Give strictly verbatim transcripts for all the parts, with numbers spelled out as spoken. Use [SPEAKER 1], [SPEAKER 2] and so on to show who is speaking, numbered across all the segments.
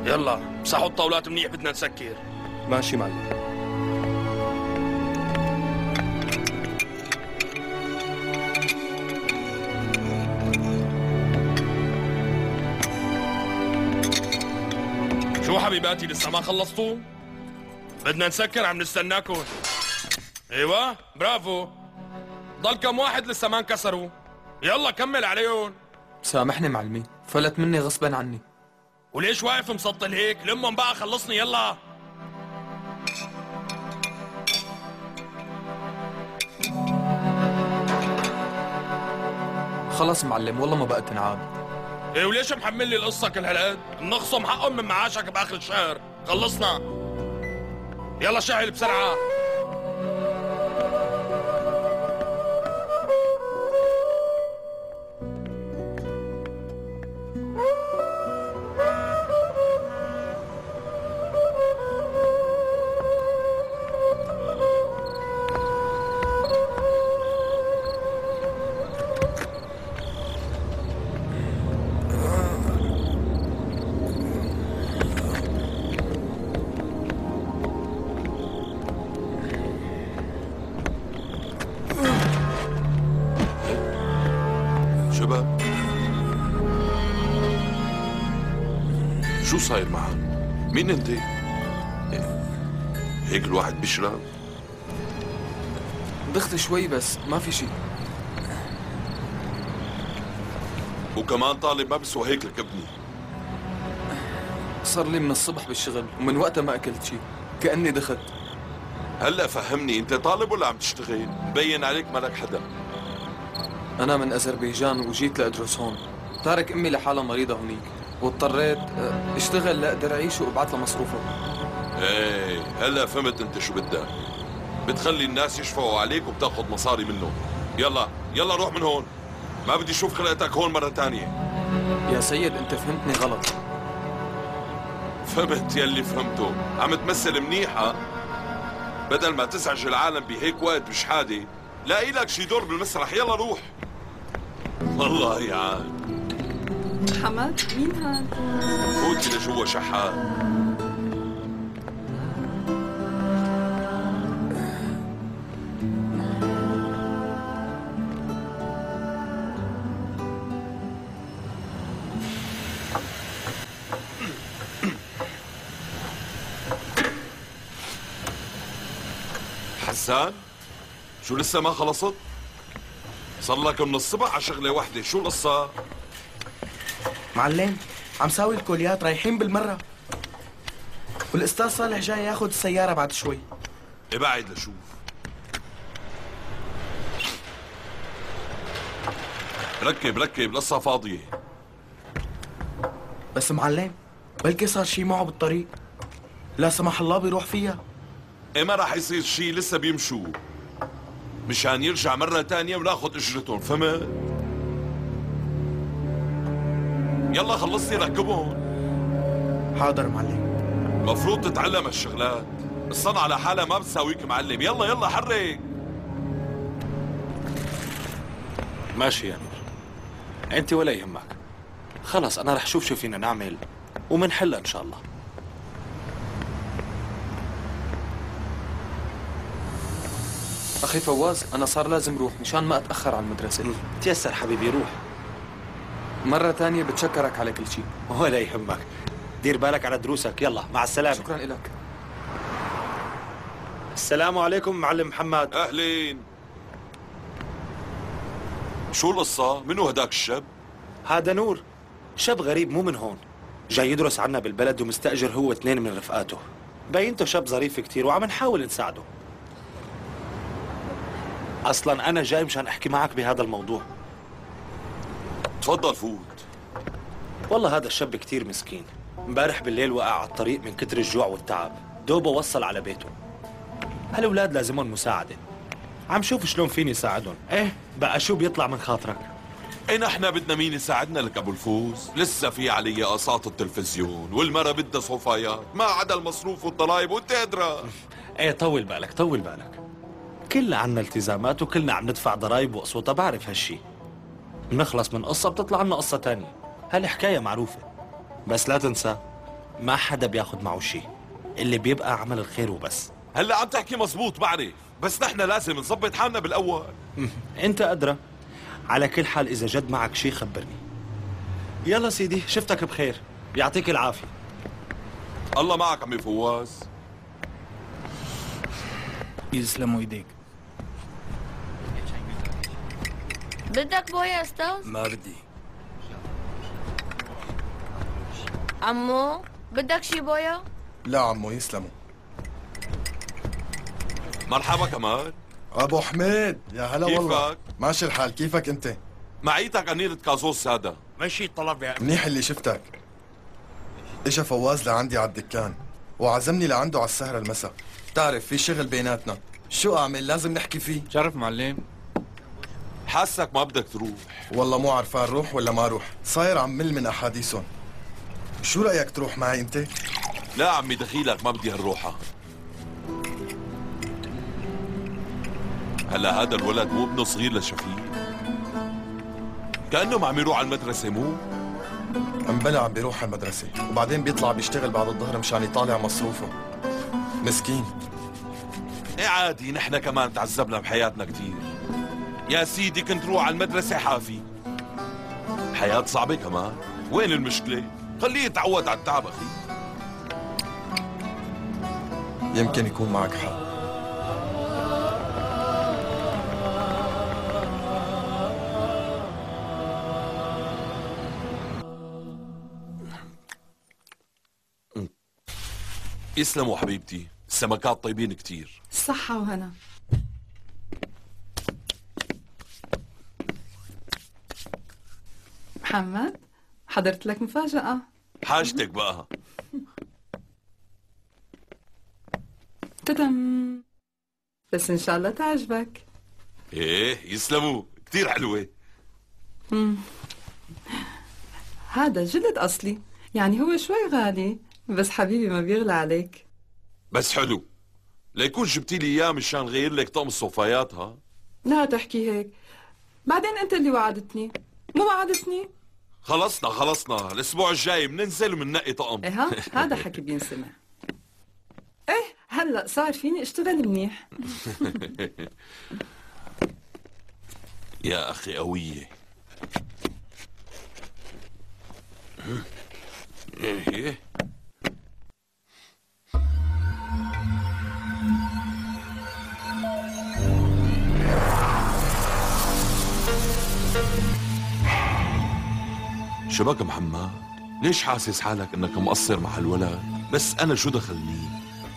[SPEAKER 1] يلا مسحوا الطاولات منيح، بدنا نسكر.
[SPEAKER 2] ماشي معلم.
[SPEAKER 1] شو حبيباتي لسه ما خلصتوا؟ بدنا نسكر، عم نستناكم. ايوه برافو، ضل كم واحد لسه ما انكسروا. يلا كمل عليهم.
[SPEAKER 2] سامحني معلمي، فلت مني غصبا عني.
[SPEAKER 1] وليش واقف مسطل هيك؟ لمهم بقى خلصني يلا.
[SPEAKER 2] خلص معلم والله ما بقى تنعاد.
[SPEAKER 1] ايه وليش محمل لي القصة كل هالقد؟ نخصم حقهم من معاشك باخر الشهر. خلصنا. يلا شعل بسرعة.
[SPEAKER 3] شباب شو صاير معك؟ مين انت؟ هيك الواحد بيشرب؟
[SPEAKER 2] ضغط شوي بس ما في شيء.
[SPEAKER 3] وكمان طالب ما بسوى هيك لك ابني.
[SPEAKER 2] صار لي من الصبح بالشغل ومن وقتها ما اكلت شيء، كأني دخت.
[SPEAKER 3] هلا فهمني، انت طالب ولا عم تشتغل؟ مبين عليك مالك حدا.
[SPEAKER 2] انا من اذربيجان وجيت لادرس هون، تارك امي لحالها مريضه هونيك واضطريت اشتغل لاقدر اعيش وابعث لها مصروفها.
[SPEAKER 3] ايه هلا فهمت انت شو بدك. بتخلي الناس يشفقوا عليك وبتاخذ مصاري منهم. يلا يلا روح من هون، ما بدي اشوف خلقتك هون مره ثانيه.
[SPEAKER 2] يا سيد انت فهمتني غلط.
[SPEAKER 3] فهمت يلي فهمته، عم تمثل منيحه بدل ما تزعج العالم بهيك وقت بشحاده. لاقي لك شي دور بالمسرح، يلا روح. والله يا عاد.
[SPEAKER 4] حمد مين هاد؟
[SPEAKER 3] فوتي لجوا شحات. حسان شو لسه ما خلصت؟ صار لك من الصبح على شغله وحده، شو القصه؟
[SPEAKER 5] معلم عم ساوي الكوليات رايحين بالمرة، والأستاذ صالح جاي ياخذ السيارة بعد شوي.
[SPEAKER 3] ابعد لشوف. ركب ركب القصة فاضية.
[SPEAKER 5] بس معلم بلكي صار شي معه بالطريق، لا سمح الله بيروح فيها.
[SPEAKER 3] ايه ما راح يصير شي، لسه بيمشوا مشان يرجع مرة تانية وناخذ اجرتهم، فهمت؟ يلا خلصني ركبهم.
[SPEAKER 5] حاضر معلم.
[SPEAKER 3] مفروض تتعلم هالشغلات، الصنعة لحالها ما بتساويك معلم. يلا يلا حرك.
[SPEAKER 6] ماشي يا نور، انت ولا يهمك. خلص انا رح شوف شو فينا نعمل ومنحلها ان شاء الله.
[SPEAKER 2] اخي فواز انا صار لازم روح مشان ما اتاخر على المدرسه.
[SPEAKER 6] تيسر حبيبي روح.
[SPEAKER 2] مره ثانيه بتشكرك على كل شيء.
[SPEAKER 6] ولا يهمك، دير بالك على دروسك. يلا مع السلامه.
[SPEAKER 2] شكرا لك.
[SPEAKER 6] السلام عليكم معلم محمد.
[SPEAKER 3] اهلين. شو القصة؟ منو هداك الشاب؟
[SPEAKER 6] هذا نور، شاب غريب مو من هون، جاي يدرس عنا بالبلد ومستأجر هو اثنين من رفقاته. بينته شاب ظريف كتير وعم نحاول نساعده. اصلا انا جاي مشان احكي معك بهذا الموضوع.
[SPEAKER 3] تفضل فوت.
[SPEAKER 6] والله هذا الشاب كتير مسكين، امبارح بالليل وقع على الطريق من كتر الجوع والتعب، دوبه وصل على بيته. هالأولاد لازمهم مساعدة، عم شوف شلون فيني ساعدهم. ايه بقى شو بيطلع من خاطرك؟
[SPEAKER 3] ايه نحن بدنا مين يساعدنا لك ابو الفوز؟ لسه في علي قساط التلفزيون والمرة بدها صفايات، ما عدا المصروف والضرايب وانت ادرى.
[SPEAKER 6] ايه طول بالك طول بالك، كلنا عنا التزامات وكلنا عم ندفع ضرايب وقسوطة، بعرف هالشي. بنخلص من قصة بتطلع لنا قصة تانية، هالحكاية معروفة. بس لا تنسى ما حدا بياخد معه شيء، اللي بيبقى عمل الخير وبس.
[SPEAKER 3] هلا عم تحكي مزبوط بعرف، بس نحن لازم نظبط حالنا بالاول.
[SPEAKER 6] انت ادرى. على كل حال اذا جد معك شيء خبرني. يلا سيدي، شفتك بخير، يعطيك العافيه.
[SPEAKER 3] الله معك عمي فواز.
[SPEAKER 7] يسلموا ايديك.
[SPEAKER 8] بدك بويا استاذ؟
[SPEAKER 7] ما بدي.
[SPEAKER 8] عمو بدك شي بويا؟
[SPEAKER 9] لا عمو يسلموا.
[SPEAKER 3] مرحبا كمال.
[SPEAKER 9] ابو حميد يا هلا والله.
[SPEAKER 3] كيفك؟
[SPEAKER 9] ماشي الحال، كيفك انت؟
[SPEAKER 3] معيتك قنينة كازوس هذا.
[SPEAKER 1] مشي الطلب يا أمي.
[SPEAKER 9] منيح اللي شفتك. اجا فواز لعندي على الدكان وعزمني لعنده على السهرة المساء. بتعرف في شغل بيناتنا، شو اعمل؟ لازم نحكي فيه.
[SPEAKER 2] شرف معلم.
[SPEAKER 3] حاسك ما بدك تروح.
[SPEAKER 9] والله مو عرفان روح ولا ما روح، صاير عم مل من احاديثهم. شو رايك تروح معي انت؟
[SPEAKER 3] لا عمي دخيلك، ما بدي هالروحة. هلا هذا الولد مو ابنه صغير لشفيق؟ كأنه ما عم يروح على المدرسة مو؟
[SPEAKER 9] امبلا عم بيروح على المدرسة وبعدين بيطلع بيشتغل بعد الظهر مشان يطالع مصروفه. مسكين.
[SPEAKER 3] ايه عادي، نحن كمان تعذبنا بحياتنا كتير. يا سيدي كنت روح على المدرسة حافي. حياة صعبة كمان، وين المشكلة؟ خليه يتعود على التعب أخي.
[SPEAKER 9] يمكن يكون معك حق.
[SPEAKER 3] يسلموا حبيبتي، السمكات طيبين كتير.
[SPEAKER 4] صحة وهنا. محمد حضرت لك مفاجأة.
[SPEAKER 3] حاجتك بقى.
[SPEAKER 4] تدم، بس إن شاء الله تعجبك.
[SPEAKER 3] ايه يسلموا، كتير حلوة.
[SPEAKER 4] مم. هذا جلد أصلي، يعني هو شوي غالي بس حبيبي ما بيغلى عليك.
[SPEAKER 3] بس حلو، ليكون جبتي لي اياه مشان غير لك طقم الصوفيات. ها
[SPEAKER 4] لا تحكي هيك، بعدين أنت اللي وعدتني، مو وعدتني؟
[SPEAKER 3] خلصنا خلصنا، الاسبوع الجاي بننزل وبننقي طقم.
[SPEAKER 4] ايه ها، هذا حكي بينسمع. ايه هلا صار فيني اشتغل منيح.
[SPEAKER 3] يا اخي قوية. ايه شبك محمد؟ ليش حاسس حالك انك مقصر مع الولد؟ بس انا شو دخلني؟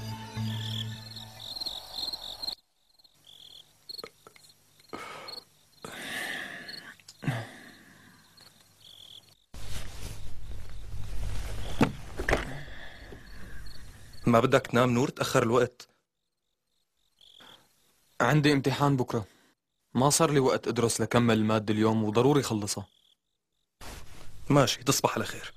[SPEAKER 10] ما بدك تنام نور؟ تأخر الوقت.
[SPEAKER 2] عندي امتحان بكرة، ما صار لي وقت ادرس لكمل المادة اليوم وضروري خلصها.
[SPEAKER 10] ماشي، تصبح على خير.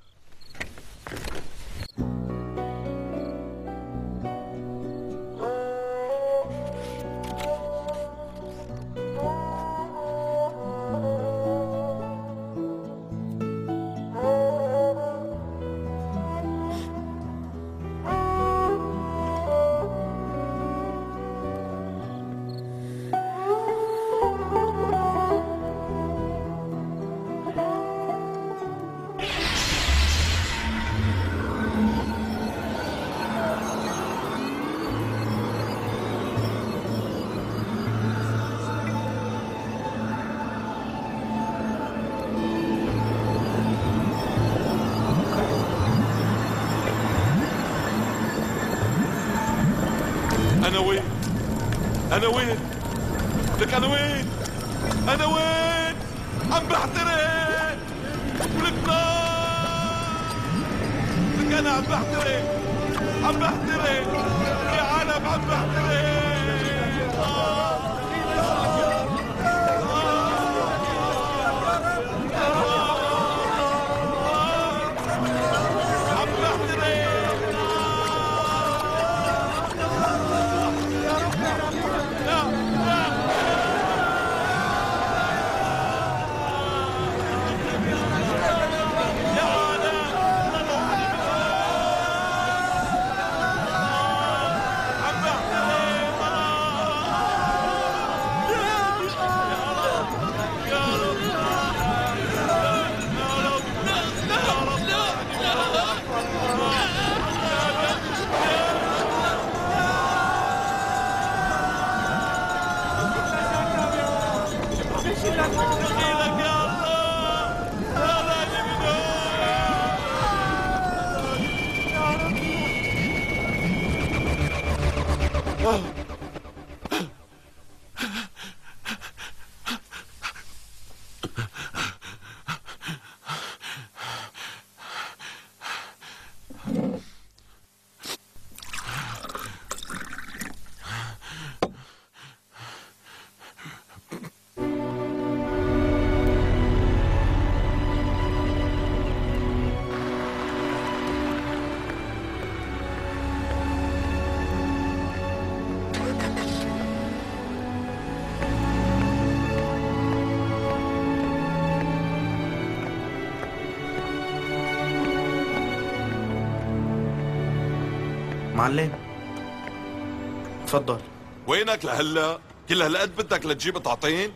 [SPEAKER 3] أنا وين؟ أنا وين؟ لك أنا وين؟ أنا وين؟ عم بحترق! ولك نار! لك أنا عم بحترق! عم بحترق! يا عالم عم بحترق!
[SPEAKER 5] معلم تفضل.
[SPEAKER 3] وينك لهلا؟ كل هالقد بدك لتجيب قطعتين؟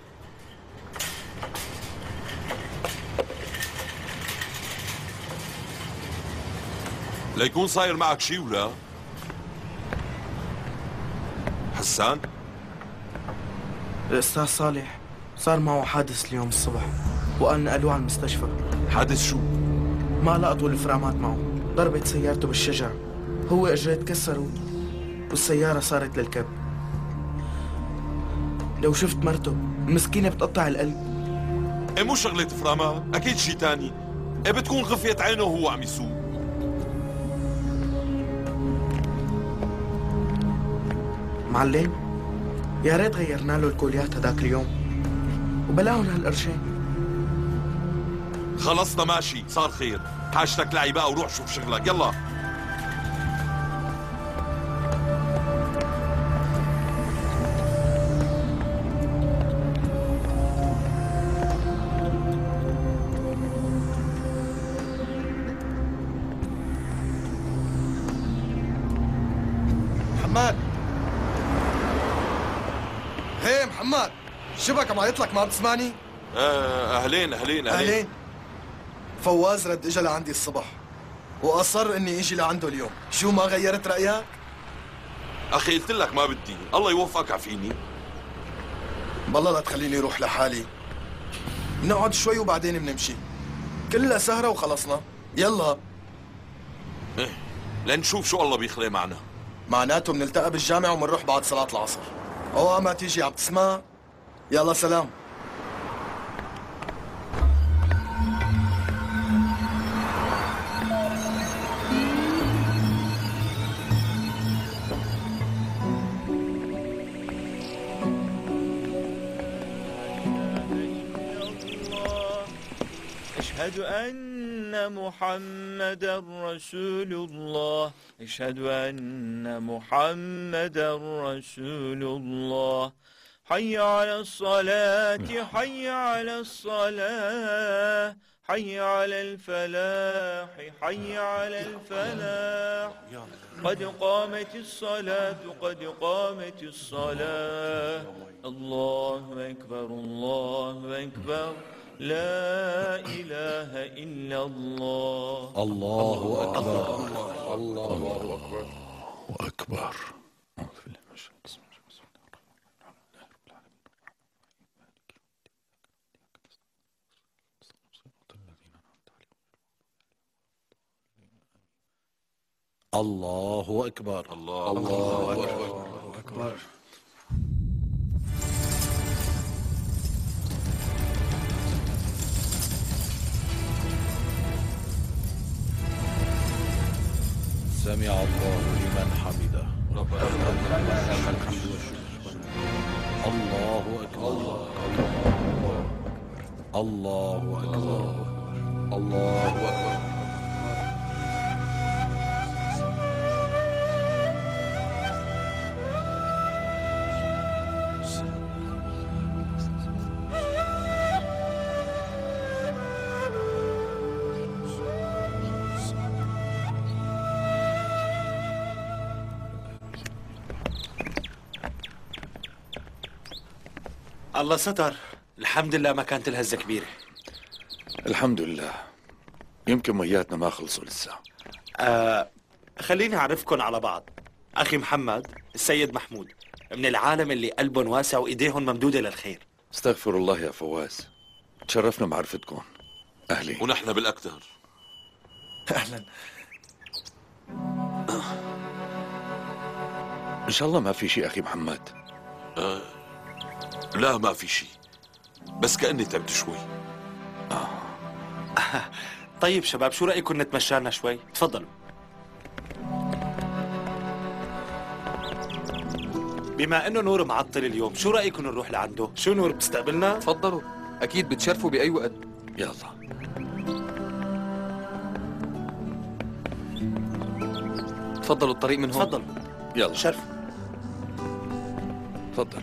[SPEAKER 3] ليكون صاير معك شي ولا؟ حسان؟
[SPEAKER 5] الأستاذ صالح صار معه حادث اليوم الصبح وقال نقلوه على المستشفى.
[SPEAKER 3] حادث شو؟
[SPEAKER 5] ما لقطوا الفرامات معه، ضربت سيارته بالشجرة، هو اجريه تكسروا والسيارة صارت للكب. لو شفت مرته المسكينة بتقطع القلب.
[SPEAKER 3] ايه مو شغلة فرامات، أكيد شي تاني. ايه بتكون غفيت عينه وهو عم يسوق.
[SPEAKER 5] معلم يا ريت غيرنا له الكوليات هداك اليوم وبلاهم هالقرشين.
[SPEAKER 3] خلصنا ماشي، صار خير. حاجتك لعي بقى وروح شوف شغلك، يلا.
[SPEAKER 9] محمد، هي محمد، شبك عم يطلق ما بتسمعني؟
[SPEAKER 3] آه اهلين اهلين
[SPEAKER 9] اهلين. فواز رد اجا لعندي الصبح واصر اني اجي لعنده اليوم. شو ما غيرت رايك؟
[SPEAKER 3] اخي قلت لك ما بدي، الله يوفقك عفيني.
[SPEAKER 9] بالله لا تخليني اروح لحالي. نقعد شوي وبعدين بنمشي. كلها سهرة وخلصنا. يلا.
[SPEAKER 3] ايه لنشوف شو الله بيخلق معنا.
[SPEAKER 9] معناته بنلتقى بالجامع وبنروح بعد صلاة العصر. اوه ما تيجي عم تسمع؟ يلا سلام.
[SPEAKER 11] أشهد أن محمدا رسول الله. أشهد أن محمدا رسول الله. حي على الصلاة، حي على الصلاة، حي على الفلاح، حي على الفلاح. قد قامت الصلاة، قد قامت الصلاة. الله أكبر، الله أكبر، لا إله إلا الله.
[SPEAKER 12] الله أكبر،
[SPEAKER 11] الله
[SPEAKER 12] أكبر أكبر. الله أكبر،
[SPEAKER 3] الله
[SPEAKER 12] أكبر أكبر. سمع الله لمن حمده. ربنا لك الحمد والشكر. الله أكبر، الله أكبر، الله أكبر.
[SPEAKER 6] الله ستر، الحمد لله ما كانت الهزة كبيرة.
[SPEAKER 12] الحمد لله. يمكن مياتنا ما خلصوا لسه.
[SPEAKER 6] آه خليني أعرفكم على بعض. أخي محمد، السيد محمود، من العالم اللي قلبهم واسع وإيديهم ممدودة للخير.
[SPEAKER 12] استغفر الله يا فواز، تشرفنا معرفتكم. أهلي.
[SPEAKER 3] ونحن بالأكثر.
[SPEAKER 5] أهلا.
[SPEAKER 12] إن شاء الله ما في شيء أخي محمد.
[SPEAKER 3] آه لا ما في شيء، بس كأني تعبت شوي.
[SPEAKER 6] آه. طيب شباب، شو رأيكم نتمشى لنا شوي؟ تفضلوا. بما انه نور معطل اليوم، شو رأيكم نروح لعنده؟ شو نور بتستقبلنا؟
[SPEAKER 2] تفضلوا، اكيد بتشرفوا باي وقت.
[SPEAKER 12] يلا.
[SPEAKER 2] تفضلوا الطريق من هون.
[SPEAKER 6] تفضلوا.
[SPEAKER 12] يلا.
[SPEAKER 6] شرف.
[SPEAKER 12] تفضل.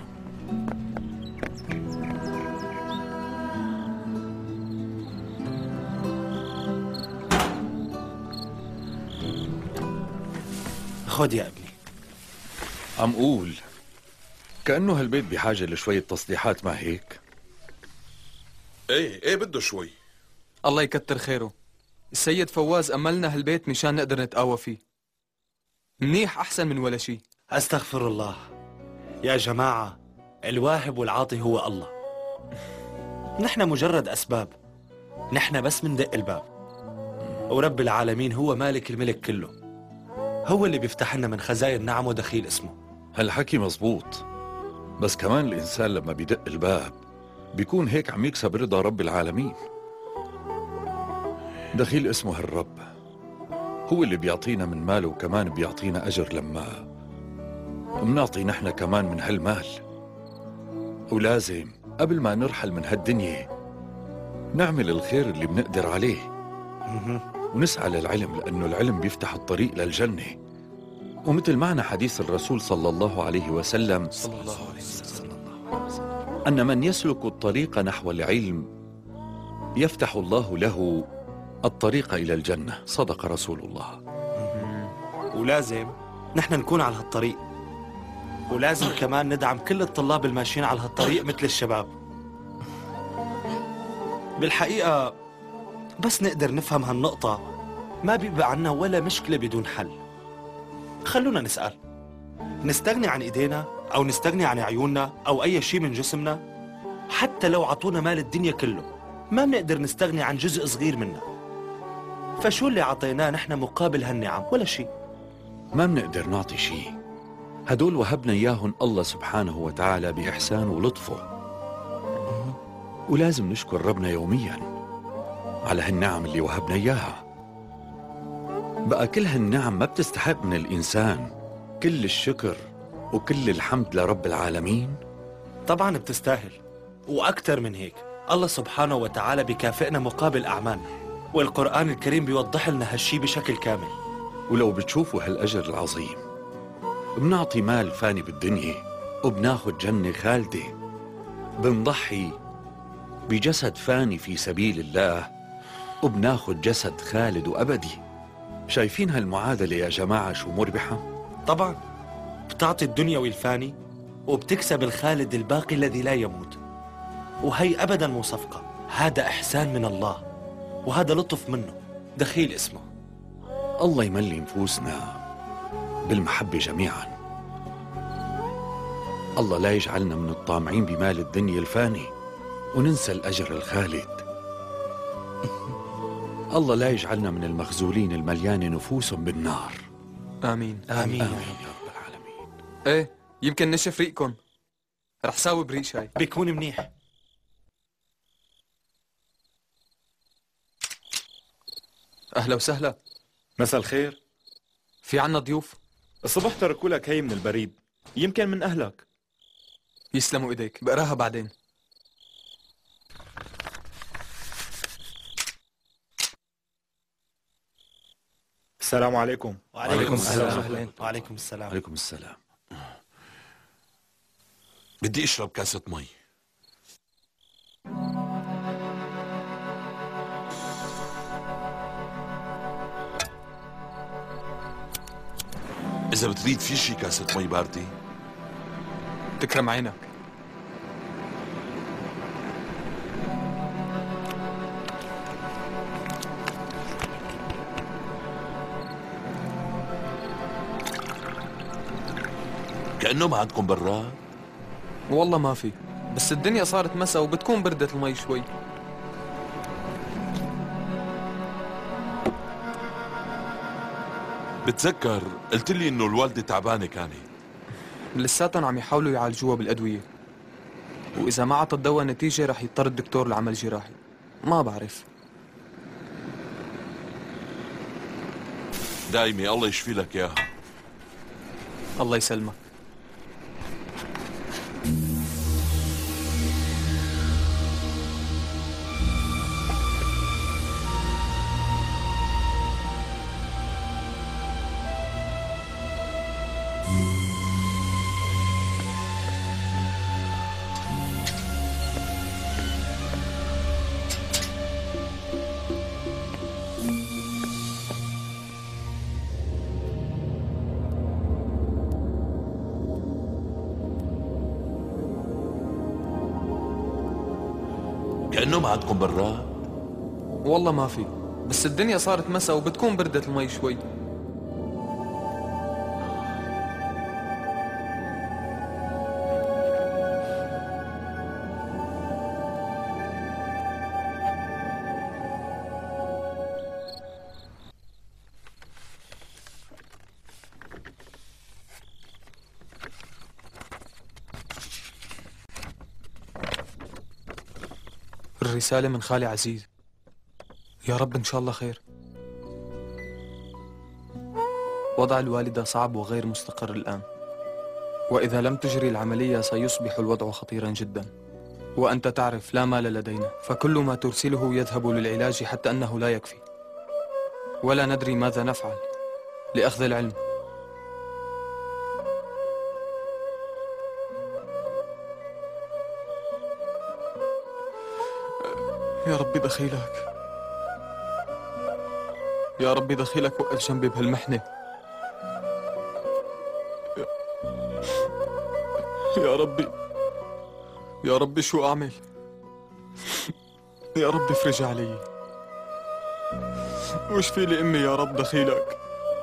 [SPEAKER 6] خد يا ابني.
[SPEAKER 12] عم قول كأنه هالبيت بحاجة لشوية تصليحات، ما هيك؟
[SPEAKER 3] ايه ايه بده شوي.
[SPEAKER 2] الله يكتر خيره. السيد فواز أملنا هالبيت مشان نقدر نتقوى فيه. منيح أحسن من ولا شيء.
[SPEAKER 6] أستغفر الله يا جماعة، الواهب والعاطي هو الله. نحن مجرد أسباب، نحن بس مندق الباب، ورب العالمين هو مالك الملك كله، هو اللي بيفتح لنا من خزاين نعم ودخيل اسمه.
[SPEAKER 12] هالحكي مزبوط، بس كمان الإنسان لما بيدق الباب بيكون هيك عم يكسب رضا رب العالمين. دخيل اسمه هالرب هو اللي بيعطينا من ماله، وكمان بيعطينا أجر لما منعطي نحن كمان من هالمال. ولازم قبل ما نرحل من هالدنيا نعمل الخير اللي بنقدر عليه ونسعى للعلم، لأنه العلم بيفتح الطريق للجنة. ومثل معنى حديث الرسول صلى الله عليه وسلم صلى الله عليه وسلم أن من يسلك الطريق نحو العلم يفتح الله له الطريق إلى الجنة. صدق رسول الله.
[SPEAKER 6] ولازم نحن نكون على هالطريق، ولازم كمان ندعم كل الطلاب الماشيين على هالطريق مثل الشباب. بالحقيقة بس نقدر نفهم هالنقطة ما بيبقى عنا ولا مشكلة بدون حل. خلونا نسأل، نستغني عن إيدينا أو نستغني عن عيوننا أو أي شيء من جسمنا؟ حتى لو عطونا مال الدنيا كله ما بنقدر نستغني عن جزء صغير منه. فشو اللي عطيناه نحن مقابل هالنعم؟ ولا شيء.
[SPEAKER 12] ما بنقدر نعطي شيء، هدول وهبنا إياهم الله سبحانه وتعالى بإحسانه ولطفه، ولازم نشكر ربنا يوميا على هالنعم اللي وهبنا إياها. بقى كل هالنعم ما بتستحق من الإنسان كل الشكر وكل الحمد لرب العالمين؟
[SPEAKER 6] طبعا بتستاهل، وأكثر من هيك. الله سبحانه وتعالى بيكافئنا مقابل أعمالنا، والقرآن الكريم بيوضح لنا هالشي بشكل كامل.
[SPEAKER 12] ولو بتشوفوا هالأجر العظيم، بنعطي مال فاني بالدنيا وبناخد جنة خالدة، بنضحي بجسد فاني في سبيل الله وبناخد جسد خالد وأبدي. شايفين هالمعادلة يا جماعة شو مربحة؟
[SPEAKER 6] طبعا بتعطي الدنيوي الفاني وبتكسب الخالد الباقي الذي لا يموت، وهي أبدا مو صفقة، هذا إحسان من الله وهذا لطف منه. دخيل اسمه.
[SPEAKER 12] الله يملي نفوسنا بالمحبة جميعا. الله لا يجعلنا من الطامعين بمال الدنيا الفاني وننسى الأجر الخالد. الله لا يجعلنا من المخزولين المليان نفوسهم بالنار.
[SPEAKER 2] آمين
[SPEAKER 6] آمين,
[SPEAKER 12] آمين يا رب العالمين.
[SPEAKER 2] ايه يمكن نشف ريقكم، رح ساوي بريق شاي.
[SPEAKER 6] بيكون منيح.
[SPEAKER 2] أهلا وسهلا.
[SPEAKER 11] مساء الخير.
[SPEAKER 2] في عنا ضيوف؟
[SPEAKER 11] الصبح تركوا لك هي من البريد، يمكن من أهلك.
[SPEAKER 2] يسلموا إيديك، بقراها بعدين.
[SPEAKER 11] السلام عليكم.
[SPEAKER 6] وعليكم السلام.
[SPEAKER 12] السلام.
[SPEAKER 6] وعليكم السلام.
[SPEAKER 12] عليكم السلام.
[SPEAKER 3] بدي اشرب كاسة مي. إذا بتريد في شي كاسة مي باردة.
[SPEAKER 2] تكرم عينك.
[SPEAKER 3] كأنه ما عندكم براد؟
[SPEAKER 2] والله ما في، بس الدنيا صارت مساء وبتكون بردت المي شوي.
[SPEAKER 3] بتذكر قلت لي انه الوالدة تعبانة كانت.
[SPEAKER 2] لساتهم عم يحاولوا يعالجوها بالأدوية، وإذا ما عطى الدواء نتيجة رح يضطر الدكتور لعمل جراحي. ما بعرف.
[SPEAKER 3] دايمي الله يشفي لك اياها.
[SPEAKER 2] الله يسلمك.
[SPEAKER 3] كأنه ما عندكم براد؟
[SPEAKER 2] والله ما في، بس الدنيا صارت مسا وبتكون بردت المي شوي. الرسالة من خالي عزيز. يا رب إن شاء الله خير. وضع الوالدة صعب وغير مستقر الآن، وإذا لم تجري العملية سيصبح الوضع خطيرا جدا، وأنت تعرف لا مال لدينا، فكل ما ترسله يذهب للعلاج حتى أنه لا يكفي، ولا ندري ماذا نفعل لأخذ العلم. يا ربي دخيلك، يا ربي دخيلك وقف جنبي بهالمحنة. يا ربي، يا ربي شو أعمل؟ يا ربي افرج علي، واشفي لي أمي يا رب دخيلك.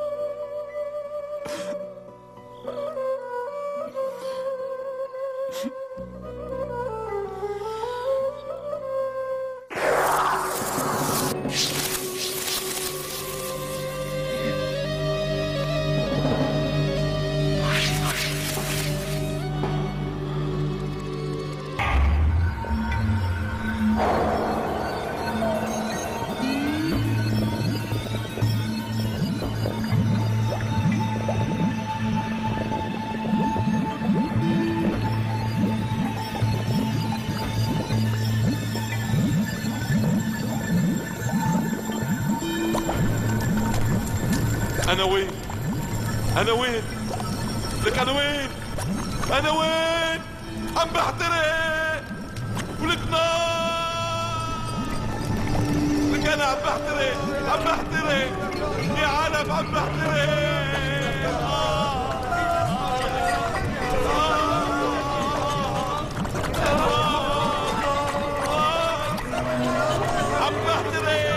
[SPEAKER 3] أنا وين؟ أنا وين؟ لك أنا وين؟ أنا وين؟ عم بحترق ولك نار. لك أنا عم بحترق، عم بحترق يا عالم، عم بحترق. عم بحترق.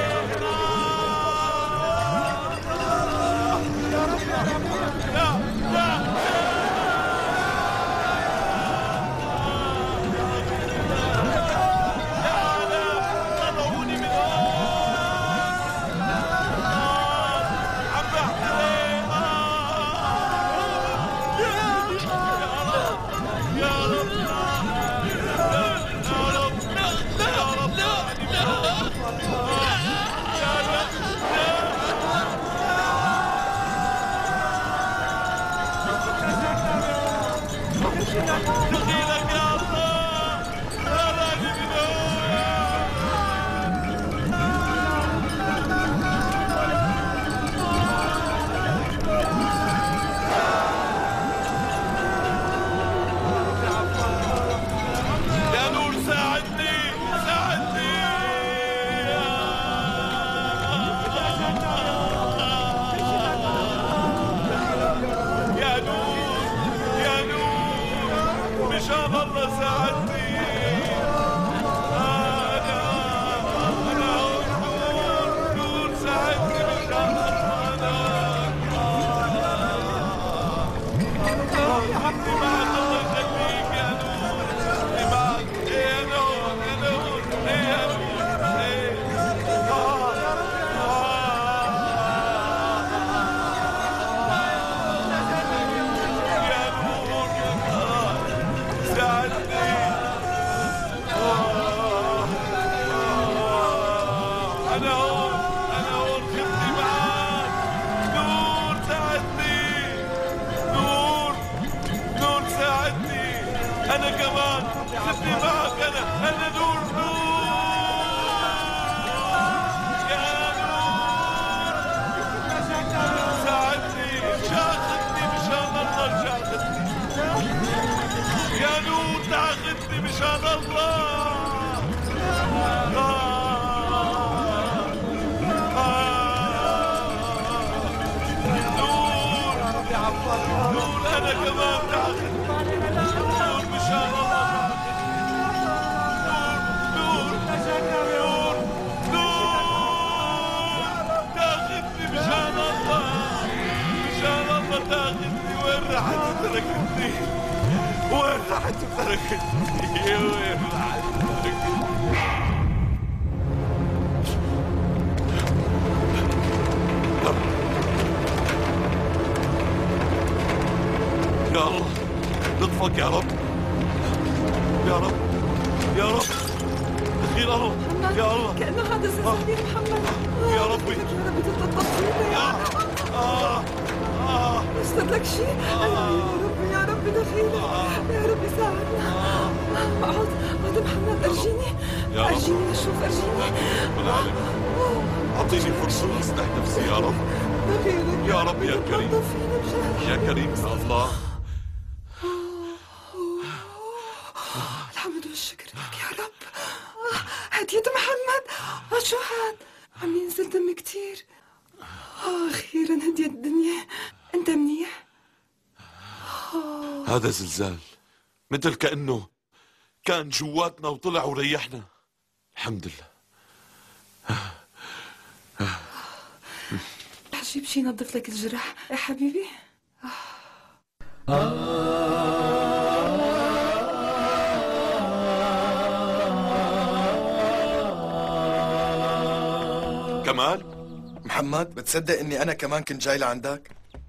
[SPEAKER 3] راحت وتركتني؟ وين راحت وتركتني؟ وين راحت وتركتني؟ يا الله لطفك يا رب يا رب يا رب دخيل الله يا الله
[SPEAKER 4] كأنه هذا زلزال محمد
[SPEAKER 3] يا ربي
[SPEAKER 4] يا ربي تتلطف فينا يا رب
[SPEAKER 3] آه آه
[SPEAKER 4] اشتد لك شيء يا ربي يا ربي دخيلك يا ربي ساعدنا اقعد اقعد محمد ارجيني
[SPEAKER 3] يا رب
[SPEAKER 4] ارجيني اشوف ارجيني
[SPEAKER 3] اعطيني فرصة اصلح نفسي يا رب
[SPEAKER 4] دخيلك
[SPEAKER 3] يا رب يا كريم يا كريم يا الله
[SPEAKER 4] الحمد والشكر لك يا رب هديت محمد شو هاد عم ينزل دم كتير اخيرا هديت الدنيا انت منيح
[SPEAKER 3] هذا زلزال مثل كأنه كان جواتنا وطلع وريحنا الحمد لله
[SPEAKER 4] رح جيب شي ينظف لك الجرح يا حبيبي
[SPEAKER 3] كمال
[SPEAKER 9] محمد بتصدق اني انا كمان كنت جاي لعندك؟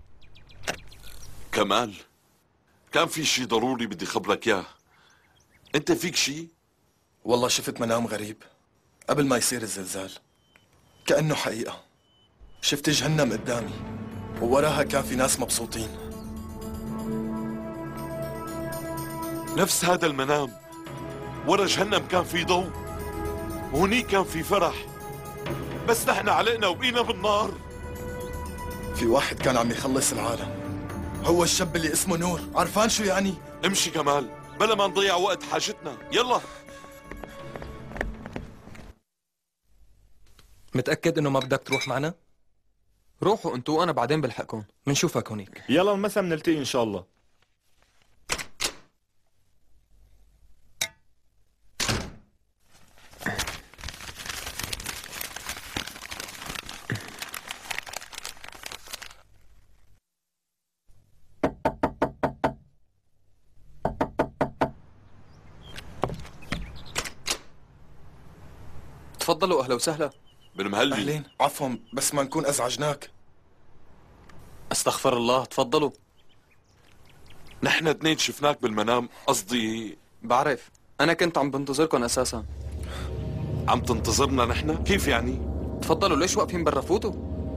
[SPEAKER 3] كمال كان في شي ضروري بدي خبرك اياه. انت فيك شي؟
[SPEAKER 9] والله شفت منام غريب قبل ما يصير الزلزال كأنه حقيقة. شفت جهنم قدامي ووراها كان في ناس مبسوطين.
[SPEAKER 3] نفس هذا المنام ورا جهنم كان في ضوء وهنيك كان في فرح، بس نحن علقنا وبقينا بالنار.
[SPEAKER 9] في واحد كان عم يخلص العالم، هو الشاب اللي اسمه نور. عرفان شو يعني؟
[SPEAKER 3] امشي كمال بلا ما نضيع وقت حاجتنا، يلا.
[SPEAKER 10] متأكد انه ما بدك تروح معنا؟
[SPEAKER 2] روحوا انتوا وانا بعدين بلحقكم.
[SPEAKER 10] منشوفك هونيك.
[SPEAKER 11] يلا المسا بنلتقي ان شاء الله.
[SPEAKER 2] تفضلوا اهلا وسهلا.
[SPEAKER 3] بالمهلي.
[SPEAKER 9] اهلين، عفوا بس ما نكون ازعجناك.
[SPEAKER 2] استغفر الله، تفضلوا.
[SPEAKER 3] نحن اثنين شفناك بالمنام، قصدي
[SPEAKER 2] بعرف، انا كنت عم بنتظركم اساسا.
[SPEAKER 3] عم تنتظرنا نحن؟ كيف يعني؟
[SPEAKER 2] تفضلوا، ليش واقفين برا؟ فوتوا.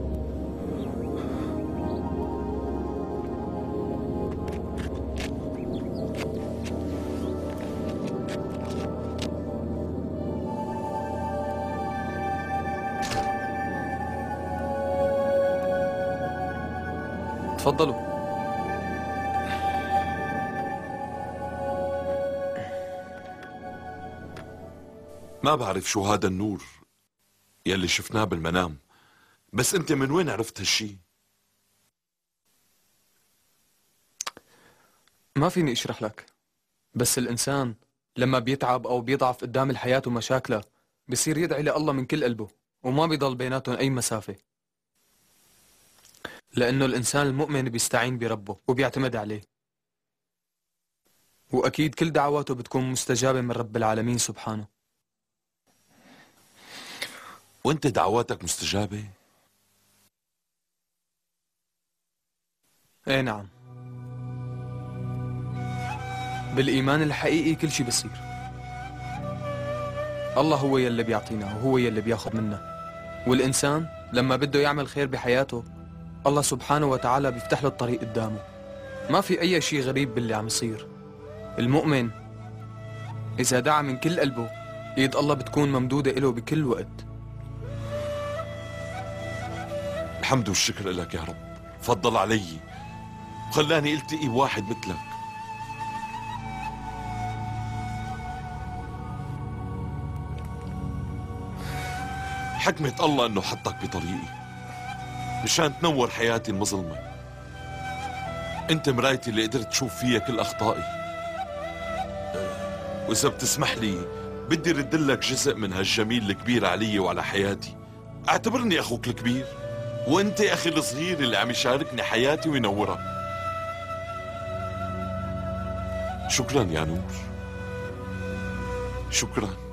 [SPEAKER 2] تفضلوا.
[SPEAKER 3] ما بعرف شو هذا النور يلي شفناه بالمنام، بس انت من وين عرفت هالشي؟
[SPEAKER 2] ما فيني اشرح لك، بس الانسان لما بيتعب او بيضعف قدام الحياة ومشاكله بصير يدعي لله من كل قلبه وما بيضل بيناتهم اي مسافة، لأنه الإنسان المؤمن بيستعين بربه وبيعتمد عليه، وأكيد كل دعواته بتكون مستجابة من رب العالمين سبحانه.
[SPEAKER 3] وانت دعواتك مستجابة؟
[SPEAKER 2] ايه نعم، بالإيمان الحقيقي كل شي بصير. الله هو يلي بيعطينا وهو يلي بياخد منا، والإنسان لما بده يعمل خير بحياته الله سبحانه وتعالى بيفتح له الطريق قدامه. ما في أي شيء غريب باللي عم يصير. المؤمن إذا دعا من كل قلبه إيد الله بتكون ممدودة إله بكل وقت.
[SPEAKER 3] الحمد والشكر لك يا رب، فضل علي وخلاني التقي بواحد مثلك. حكمة الله انه حطك بطريقي مشان تنور حياتي المظلمة. انت مرايتي اللي قدرت تشوف فيها كل اخطائي، واذا بتسمح لي بدي رد لك جزء من هالجميل الكبير علي وعلى حياتي. اعتبرني اخوك الكبير، وانت اخي الصغير اللي عم يشاركني حياتي وينورها. شكرا يا نور، شكرا.